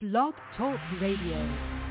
Blog Talk Radio.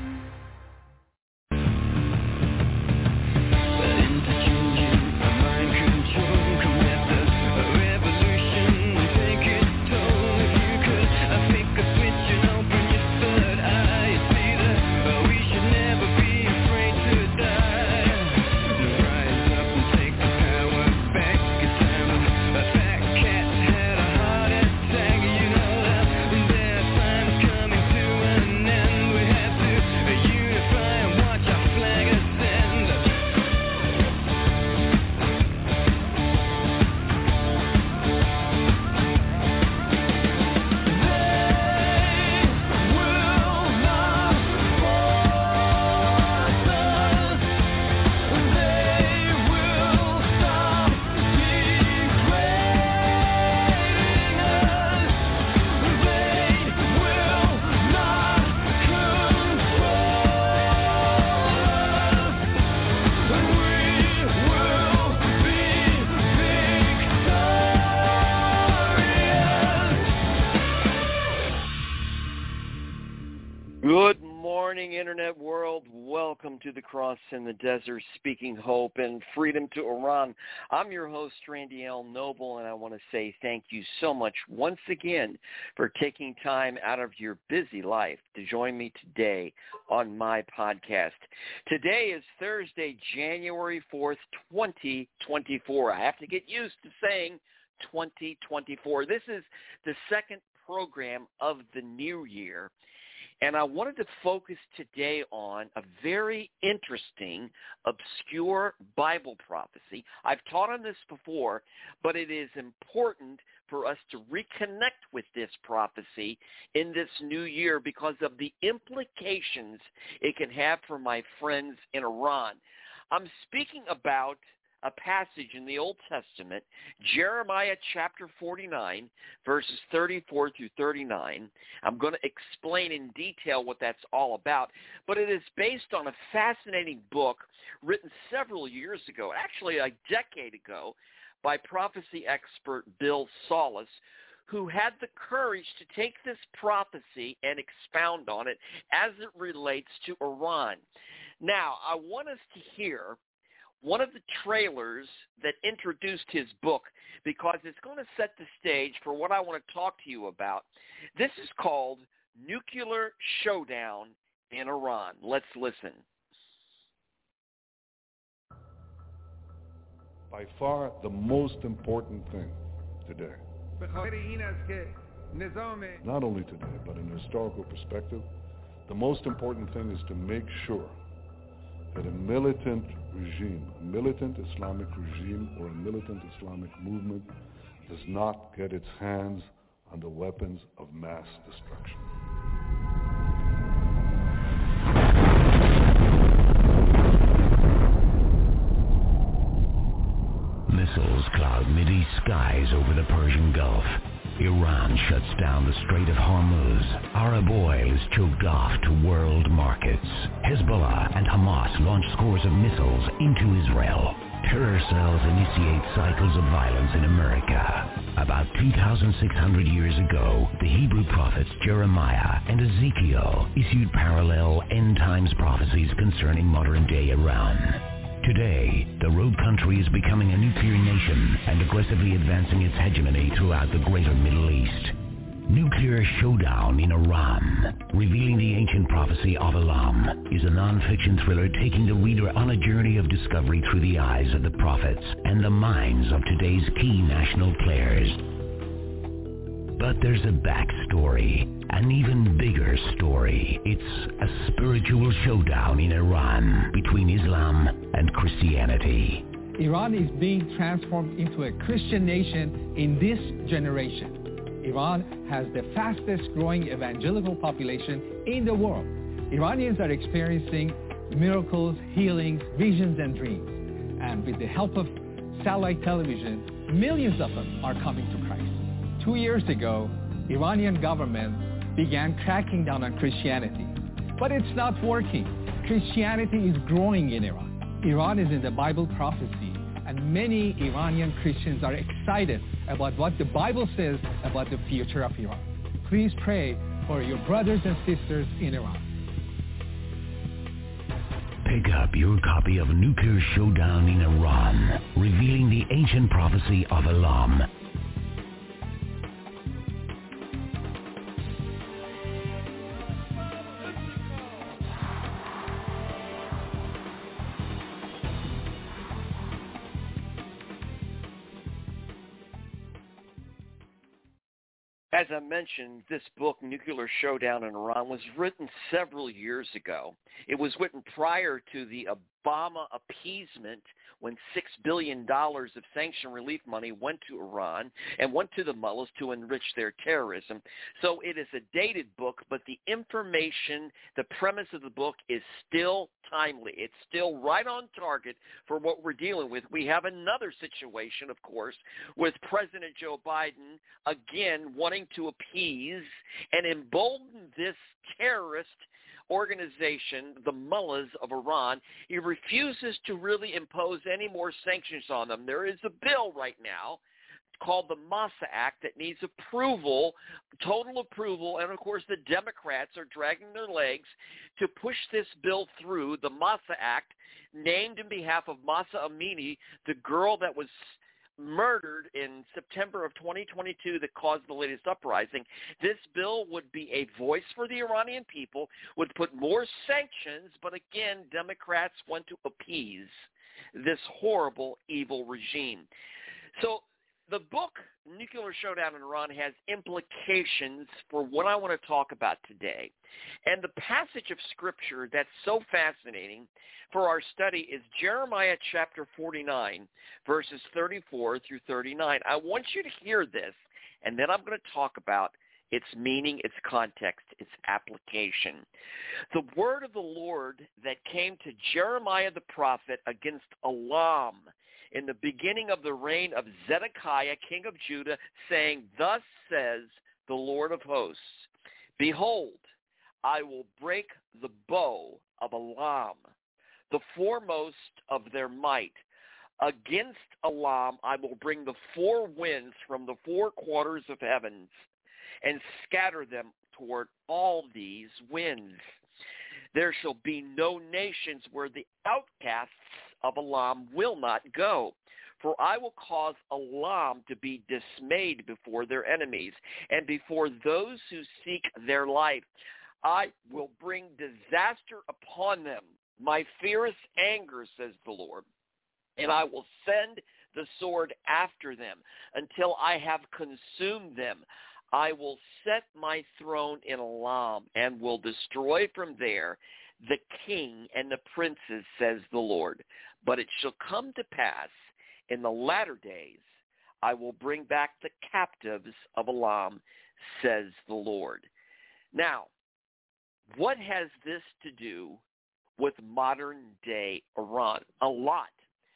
Internet world, welcome to the Cross in the Desert, speaking hope and freedom to Iran. I'm your host, Randy L. Noble, and I want to say thank you so much once again for taking time out of your busy life to join me today on my podcast. Today is Thursday, January 4th, 2024. I have to get used to saying 2024. This is the second program of the new year. And I wanted to focus today on a very interesting, obscure Bible prophecy. I've taught on this before, but it is important for us to reconnect with this prophecy in this new year because of the implications it can have for my friends in Iran. I'm speaking about a passage in the Old Testament, Jeremiah chapter 49, verses 34 through 39. I'm going to explain in detail what that's all about, but it is based on a fascinating book written several years ago, actually a decade ago, by prophecy expert Bill Salus, who had the courage to take this prophecy and expound on it as it relates to Iran. Now, I want us to hear one of the trailers that introduced his book because it's going to set the stage for what I want to talk to you about. This is called Nuclear Showdown in Iran. Let's listen. By far the most important thing today, not only today, but in a historical perspective, the most important thing is to make sure that a militant regime, a militant Islamic regime or a militant Islamic movement does not get its hands on the weapons of mass destruction. Missiles cloud Mideast skies over the Persian Gulf. Iran shuts down the Strait of Hormuz. Arab oil is choked off to world markets. Hezbollah and Hamas launch scores of missiles into Israel. Terror cells initiate cycles of violence in America. About 2,600 years ago, the Hebrew prophets Jeremiah and Ezekiel issued parallel end times prophecies concerning modern-day Iran. Today, the rogue country is becoming a nuclear nation and aggressively advancing its hegemony throughout the greater Middle East. Nuclear Showdown in Iran, revealing the ancient prophecy of Elam, is a non-fiction thriller taking the reader on a journey of discovery through the eyes of the prophets and the minds of today's key national players. But there's a backstory, an even bigger story. It's a spiritual showdown in Iran between Islam and Christianity. Iran is being transformed into a Christian nation in this generation. Iran has the fastest growing evangelical population in the world. Iranians are experiencing miracles, healings, visions, and dreams. And with the help of satellite television, millions of them are coming to Christ. 2 years ago, Iranian government began cracking down on Christianity. But it's not working. Christianity is growing in Iran. Iran is in the Bible prophecy, and many Iranian Christians are excited about what the Bible says about the future of Iran. Please pray for your brothers and sisters in Iran. Pick up your copy of Nuclear Showdown in Iran, revealing the ancient prophecy of Elam. As I mentioned, this book, Nuclear Showdown in Iran, was written several years ago. It was written prior to the Obama appeasement when $6 billion of sanction relief money went to Iran and went to the mullahs to enrich their terrorism. So it is a dated book, but the information, the premise of the book is still timely. It's still right on target for what we're dealing with. We have another situation, of course, with President Joe Biden, again, wanting to appease and embolden this terrorist organization, the mullahs of Iran. He refuses to really impose any more sanctions on them. There is a bill right now called the Massa Act that needs approval, total approval, and of course the Democrats are dragging their legs to push this bill through, the Massa Act, named in behalf of Mahsa Amini, the girl that was murdered in September of 2022 that caused the latest uprising. This bill would be a voice for the Iranian people, would put more sanctions, but again, Democrats want to appease this horrible, evil regime. So the book, Nuclear Showdown in Iran, has implications for what I want to talk about today. And the passage of Scripture that's so fascinating for our study is Jeremiah chapter 49, verses 34 through 39. I want you to hear this, and then I'm going to talk about its meaning, its context, its application. The word of the Lord that came to Jeremiah the prophet against Elam in the beginning of the reign of Zedekiah, king of Judah, saying, "Thus says the Lord of hosts, behold, I will break the bow of Elam, the foremost of their might. Against Elam I will bring the four winds from the four quarters of heavens and scatter them toward all these winds. There shall be no nations where the outcasts of Elam will not go. For I will cause Elam to be dismayed before their enemies and before those who seek their life. I will bring disaster upon them. My fierce anger, says the Lord, and I will send the sword after them until I have consumed them. I will set my throne in Elam and will destroy from there the king and the princes, says the Lord. But it shall come to pass in the latter days, I will bring back the captives of Elam, says the Lord." Now, what has this to do with modern-day Iran? A lot.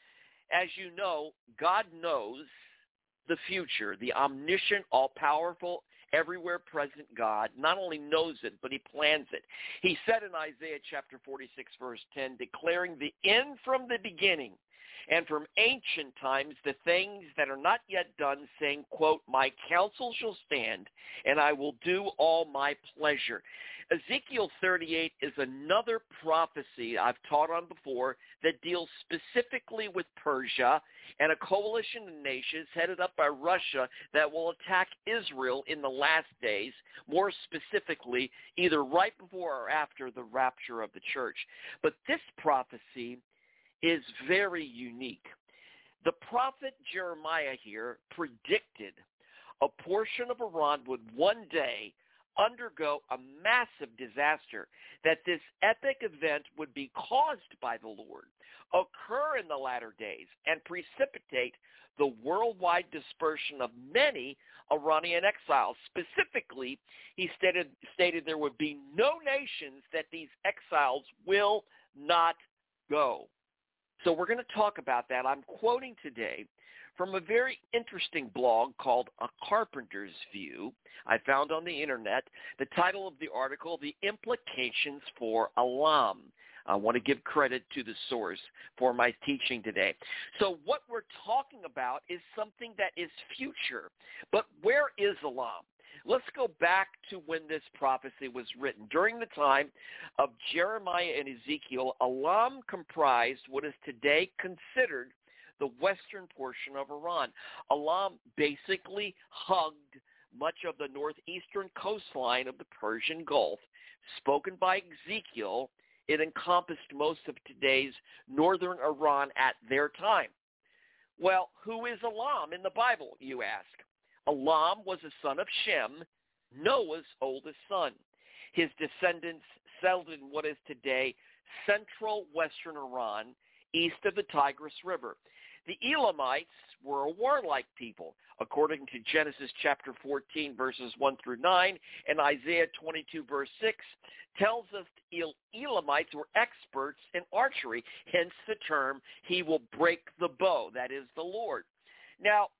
As you know, God knows the future. The omniscient, all-powerful, everywhere present God not only knows it, but he plans it. He said in Isaiah chapter 46, verse 10, declaring the end from the beginning and from ancient times the things that are not yet done, saying, quote, "My counsel shall stand, and I will do all my pleasure." Ezekiel 38 is another prophecy I've taught on before that deals specifically with Persia and a coalition of nations headed up by Russia that will attack Israel in the last days, more specifically either right before or after the rapture of the church. But this prophecy is very unique. The prophet Jeremiah here predicted a portion of Iran would one day undergo a massive disaster, that this epic event would be caused by the Lord, occur in the latter days, and precipitate the worldwide dispersion of many Iranian exiles. Specifically, he stated there would be no nations that these exiles will not go. So we're going to talk about that. I'm quoting today from a very interesting blog called A Carpenter's View I found on the internet. The title of the article, "The Implications for Elam." I want to give credit to the source for my teaching today. So what we're talking about is something that is future. But where is Elam? Let's go back to when this prophecy was written. During the time of Jeremiah and Ezekiel, Elam comprised what is today considered the western portion of Iran. Elam basically hugged much of the northeastern coastline of the Persian Gulf. Spoken by Ezekiel, it encompassed most of today's northern Iran at their time. Well, who is Elam in the Bible, you ask? Elam was a son of Shem, Noah's oldest son. His descendants settled in what is today central western Iran, east of the Tigris River. The Elamites were a warlike people, according to Genesis chapter 14, verses 1 through 9, and Isaiah 22, verse 6, tells us the Elamites were experts in archery, hence the term, he will break the bow, that is the Lord. Now,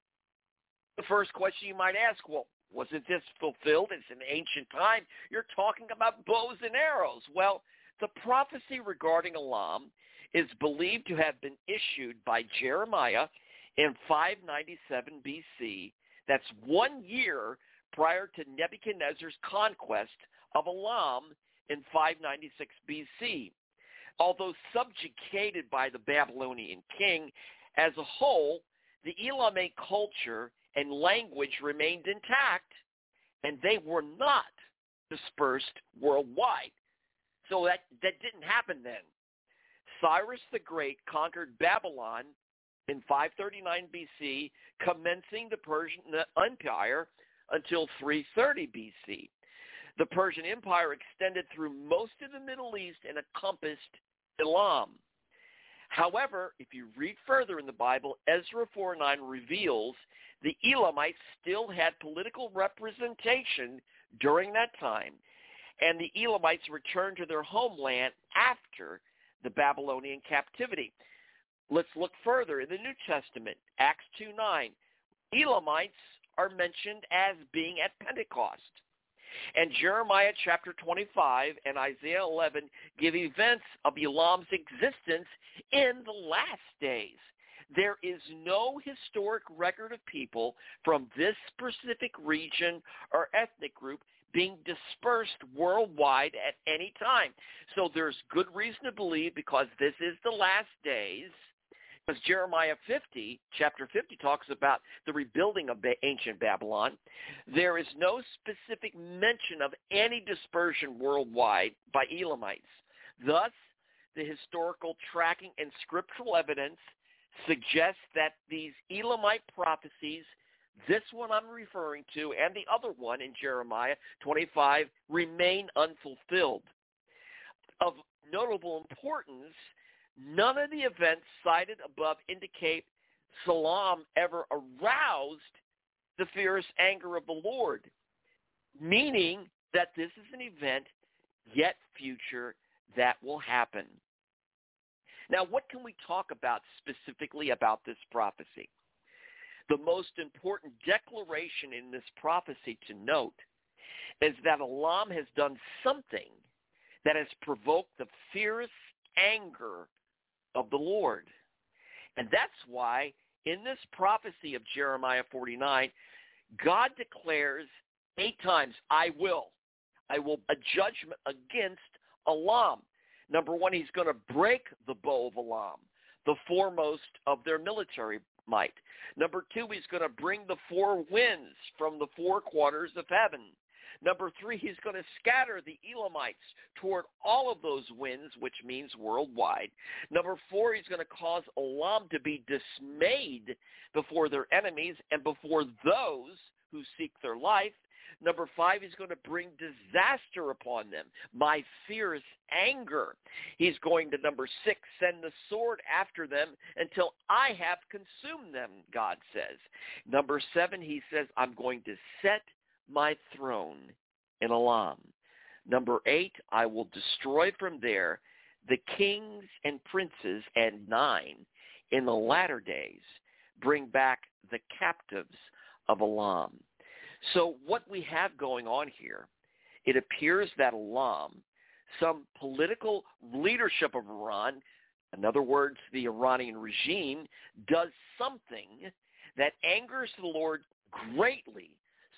the first question you might ask, well, wasn't this fulfilled? It's an ancient time. You're talking about bows and arrows. Well, the prophecy regarding Elam is believed to have been issued by Jeremiah in 597 BC. That's 1 year prior to Nebuchadnezzar's conquest of Elam in 596 BC. Although subjugated by the Babylonian king, as a whole, the Elamite culture and language remained intact, and they were not dispersed worldwide. So that didn't happen then. Cyrus the Great conquered Babylon in 539 BC, commencing the Persian Empire until 330 BC. The Persian Empire extended through most of the Middle East and encompassed Elam. However, if you read further in the Bible, Ezra 4:9 reveals the Elamites still had political representation during that time, and the Elamites returned to their homeland after the Babylonian captivity. Let's look further in the New Testament, Acts 2:9. Elamites are mentioned as being at Pentecost. And Jeremiah chapter 25 and Isaiah 11 give events of Elam's existence in the last days. There is no historic record of people from this specific region or ethnic group being dispersed worldwide at any time. So there's good reason to believe, because this is the last days, because Jeremiah 50, chapter 50, talks about the rebuilding of ancient Babylon. There is no specific mention of any dispersion worldwide by Elamites. Thus, the historical tracking and scriptural evidence suggests that these Elamite prophecies, this one I'm referring to and the other one in Jeremiah 25, remain unfulfilled. Of notable importance, none of the events cited above indicate Elam ever aroused the fierce anger of the Lord, meaning that this is an event yet future that will happen. Now, what can we talk about specifically about this prophecy? The most important declaration in this prophecy to note is that Elam has done something that has provoked the fierce anger of the Lord. And that's why in this prophecy of Jeremiah 49, God declares 8 times, I will a judgment against Elam. Number 1, he's going to break the bow of Elam, the foremost of their military might. Number 2, he's going to bring the 4 winds from the 4 quarters of heaven. Number 3, he's going to scatter the Elamites toward all of those winds, which means worldwide. Number 4, he's going to cause Elam to be dismayed before their enemies and before those who seek their life. Number 5, he's going to bring disaster upon them, my fierce anger. He's going to, number 6, send the sword after them until I have consumed them, God says. Number 7, he says, I'm going to set my throne in Elam. Number 8, I will destroy from there the kings and princes. And 9, in the latter days, bring back the captives of Elam. So what we have going on here, it appears that Elam, some political leadership of Iran, in other words, the Iranian regime, does something that angers the Lord greatly,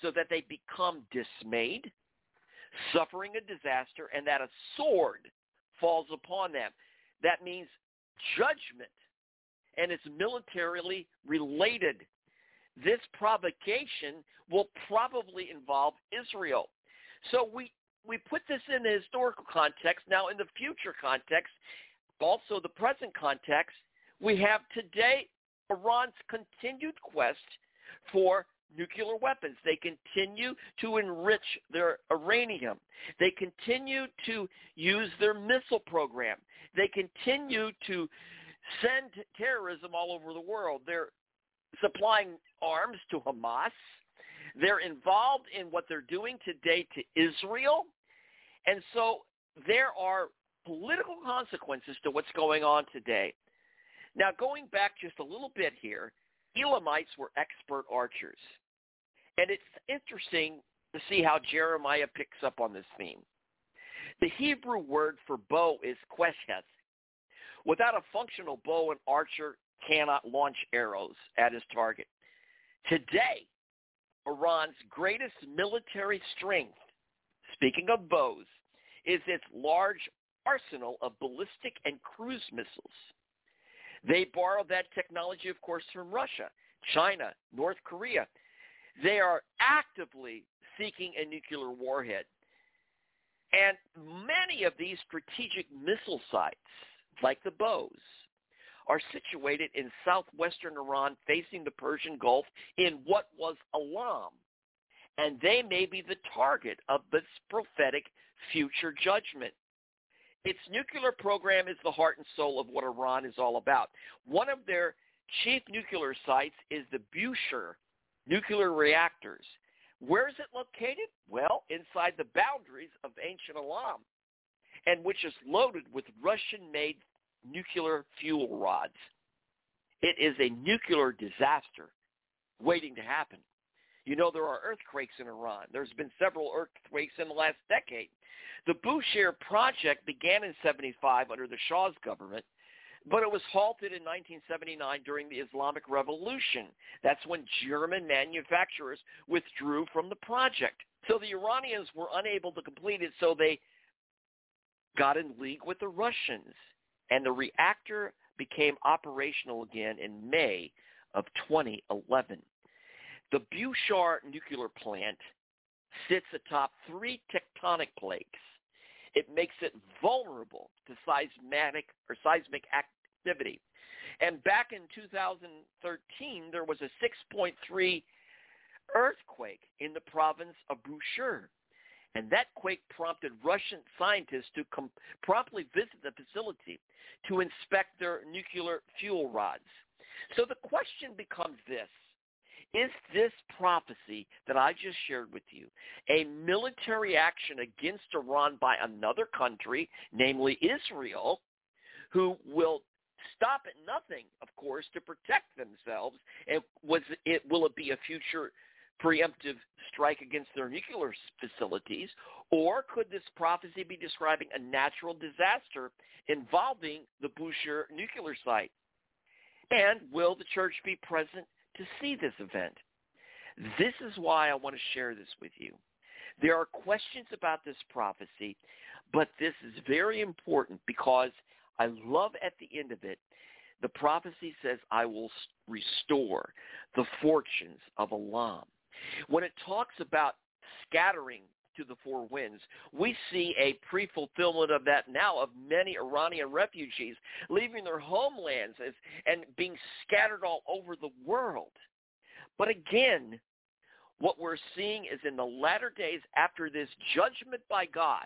so that they become dismayed, suffering a disaster, and that a sword falls upon them. That means judgment, and it's militarily related. This provocation will probably involve Israel. So we put this in the historical context. Now, in the future context, also the present context, we have today Iran's continued quest for nuclear weapons. They continue to enrich their uranium. They continue to use their missile program. They continue to send terrorism all over the world. They're supplying arms to Hamas. They're involved in what they're doing today to Israel. And so there are political consequences to what's going on today. Now, going back just a little bit here, Elamites were expert archers. And it's interesting to see how Jeremiah picks up on this theme. The Hebrew word for bow is queshes. Without a functional bow, an archer cannot launch arrows at his target. Today, Iran's greatest military strength, speaking of bows, is its large arsenal of ballistic and cruise missiles. They borrowed that technology, of course, from Russia, China, North Korea. They are actively seeking a nuclear warhead. And many of these strategic missile sites, like the bows, are situated in southwestern Iran facing the Persian Gulf in what was Elam. And they may be the target of this prophetic future judgment. Its nuclear program is the heart and soul of what Iran is all about. One of their chief nuclear sites is the Bushehr nuclear reactors. Where is it located? Well, inside the boundaries of ancient Elam, and which is loaded with Russian-made nuclear fuel rods. It is a nuclear disaster waiting to happen. You know, there are earthquakes in Iran. There's been several earthquakes in the last decade. The Bushehr project began in 1975 under the Shah's government, but it was halted in 1979 during the Islamic Revolution. That's when German manufacturers withdrew from the project. So the Iranians were unable to complete it, so they got in league with the Russians, and the reactor became operational again in May of 2011. The Bushehr nuclear plant sits atop 3 tectonic plates. It makes it vulnerable to seismic activity. And back in 2013, there was a 6.3 earthquake in the province of Bushehr. And that quake prompted Russian scientists to promptly visit the facility to inspect their nuclear fuel rods. So the question becomes this. Is this prophecy that I just shared with you a military action against Iran by another country, namely Israel, who will stop at nothing, of course, to protect themselves? And will it be a future preemptive strike against their nuclear facilities? Or could this prophecy be describing a natural disaster involving the Bushehr nuclear site? And will the church be present to see this event? This is why I want to share this with you. There are questions about this prophecy, but this is very important because I love at the end of it, the prophecy says, I will restore the fortunes of Elam. When it talks about scattering to the 4 winds, we see a pre-fulfillment of that now of many Iranian refugees leaving their homelands and being scattered all over the world. But again, what we're seeing is in the latter days after this judgment by God,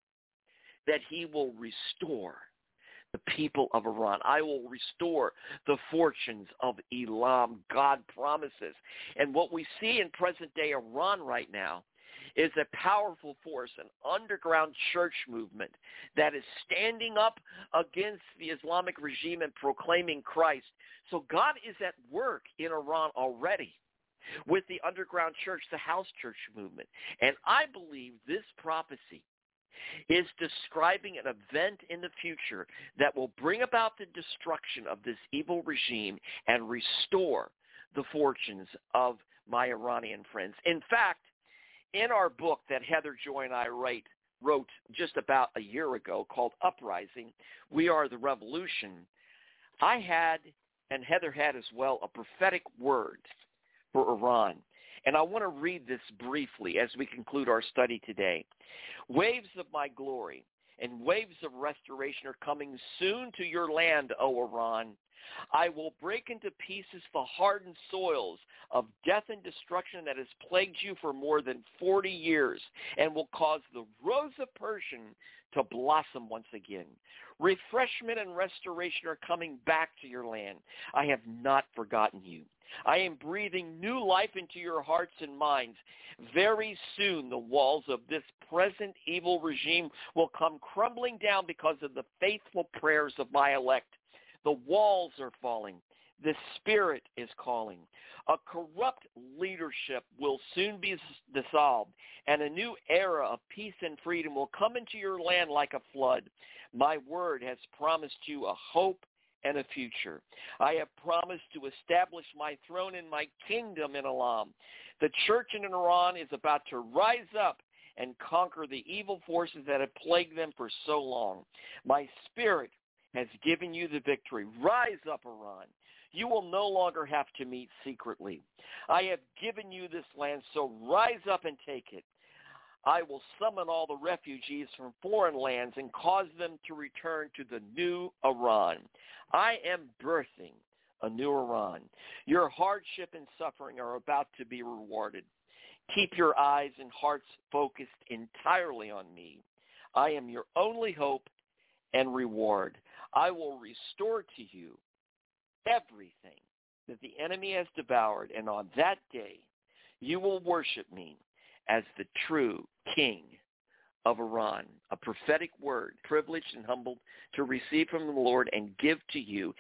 that he will restore the people of Iran. I will restore the fortunes of Elam, God promises. And what we see in present-day Iran right now is a powerful force, an underground church movement that is standing up against the Islamic regime and proclaiming Christ. So God is at work in Iran already with the underground church, the house church movement. And I believe this prophecy is describing an event in the future that will bring about the destruction of this evil regime and restore the fortunes of my Iranian friends. In fact, in our book that Heather Joy and I wrote just about a year ago called Uprising, We Are the Revolution, I had, and Heather had as well, a prophetic word for Iran. And I want to read this briefly as we conclude our study today. Waves of my glory and waves of restoration are coming soon to your land, O Iran. I will break into pieces the hardened soils of death and destruction that has plagued you for more than 40 years and will cause the rose of Persian to blossom once again. Refreshment and restoration are coming back to your land. I have not forgotten you. I am breathing new life into your hearts and minds. Very soon the walls of this present evil regime will come crumbling down because of the faithful prayers of my elect. The walls are falling. The Spirit is calling. A corrupt leadership will soon be dissolved, and a new era of peace and freedom will come into your land like a flood. My word has promised you a hope and a future. I have promised to establish my throne and my kingdom in Islam. The church in Iran is about to rise up and conquer the evil forces that have plagued them for so long. My Spirit has given you the victory. Rise up, Iran. You will no longer have to meet secretly. I have given you this land, so rise up and take it. I will summon all the refugees from foreign lands and cause them to return to the new Iran. I am birthing a new Iran. Your hardship and suffering are about to be rewarded. Keep your eyes and hearts focused entirely on me. I am your only hope and reward. I will restore to you everything that the enemy has devoured, and on that day you will worship me as the true King of Iran. A prophetic word, privileged and humbled to receive from the Lord and give to you,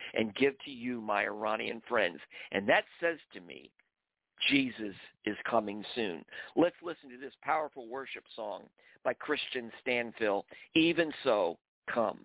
my Iranian friends. And that says to me, Jesus is coming soon. Let's listen to this powerful worship song by Christian Stanfill, Even So, Come.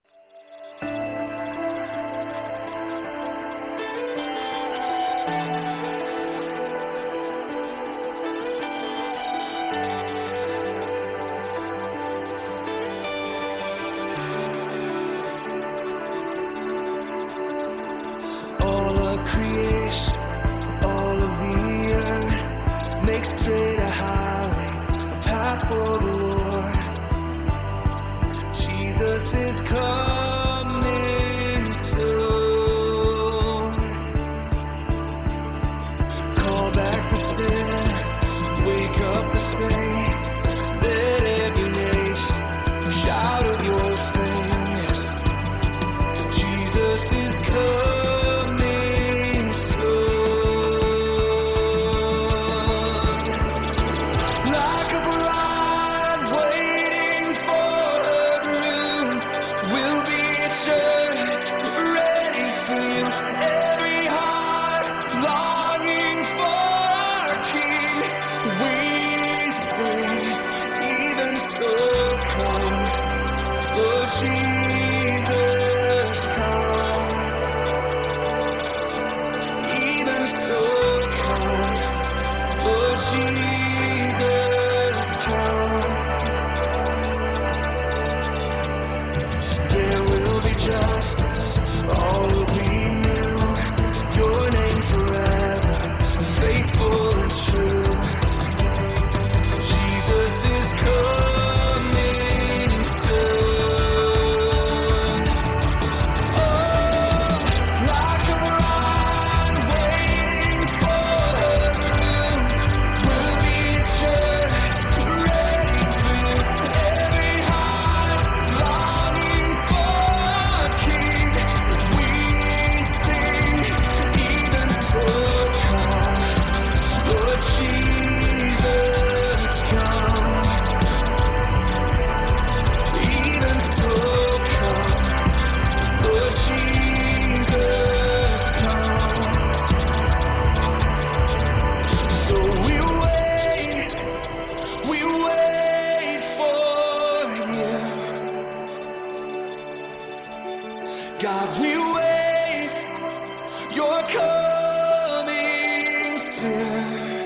God, we wait, you're coming soon.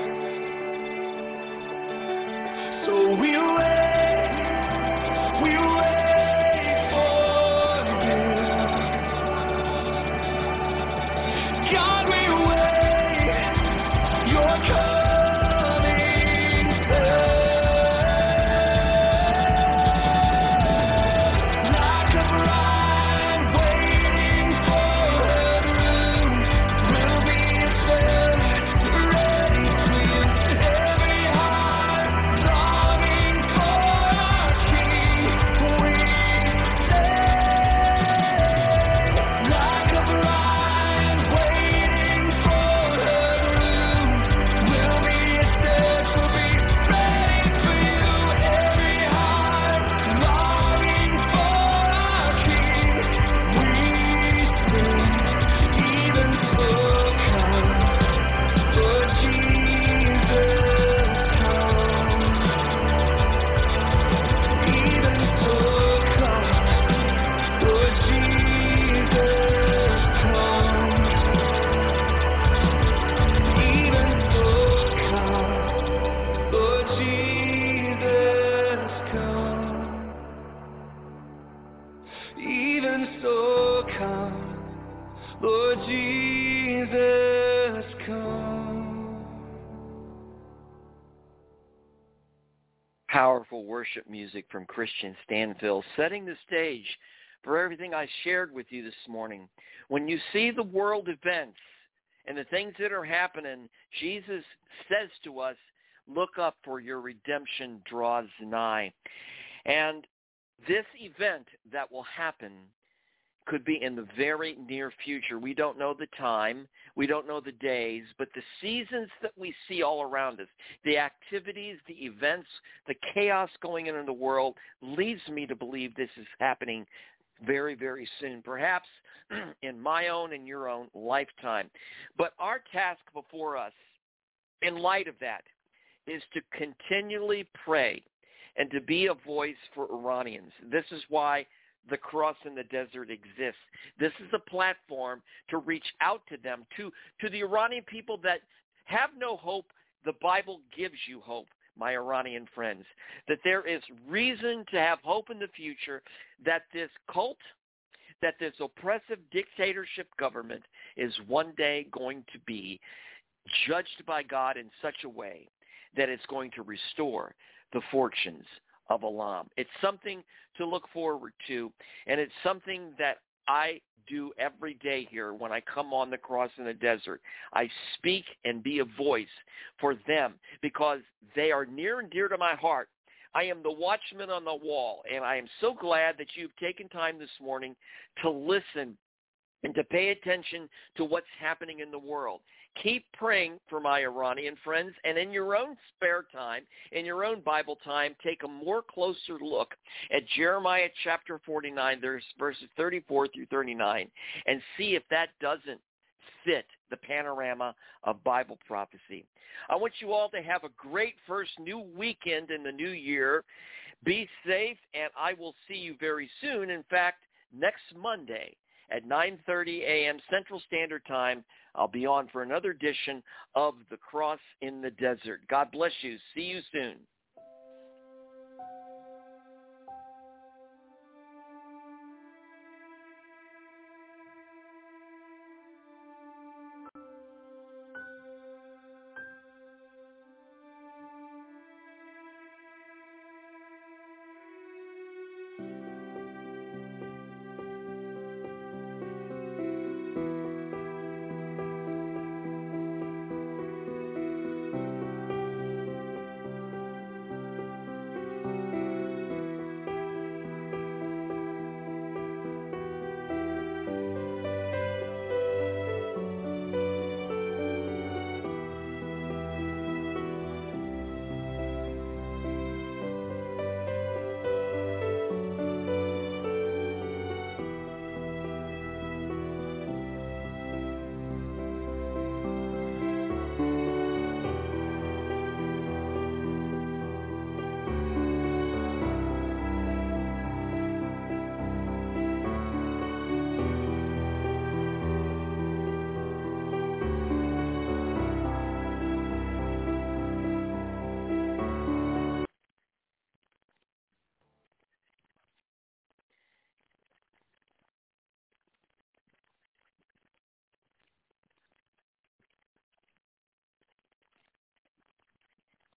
Powerful worship music from Christian Stanfill, setting the stage for everything I shared with you this morning. When you see the world events and the things that are happening, Jesus says to us, look up, for your redemption draws nigh. And this event that will happen could be in the very near future. We don't know the time. We don't know the days, but the seasons that we see all around us, the activities, the events, the chaos going on in the world leads me to believe this is happening very, very soon, perhaps in my own and your own lifetime. But our task before us, in light of that, is to continually pray and to be a voice for Iranians. This is why the Cross in the Desert exists. This is a platform to reach out to them, to the Iranian people that have no hope. The Bible gives you hope, my Iranian friends, that there is reason to have hope in the future, that this cult, that this oppressive dictatorship government is one day going to be judged by God in such a way that it's going to restore the fortunes of Elam. It's something to look forward to, and it's something that I do every day here when I come on the Cross in the Desert. I speak and be a voice for them because they are near and dear to my heart. I am the watchman on the wall, and I am so glad that you've taken time this morning to listen and to pay attention to what's happening in the world. Keep praying for my Iranian friends, and in your own spare time, in your own Bible time, take a more closer look at Jeremiah chapter 49, verses 34 through 39, and see if that doesn't fit the panorama of Bible prophecy. I want you all to have a great first new weekend in the new year. Be safe, and I will see you very soon. In fact, next Monday at 9:30 a.m. Central Standard Time, I'll be on for another edition of The Cross in the Desert. God bless you. See you soon.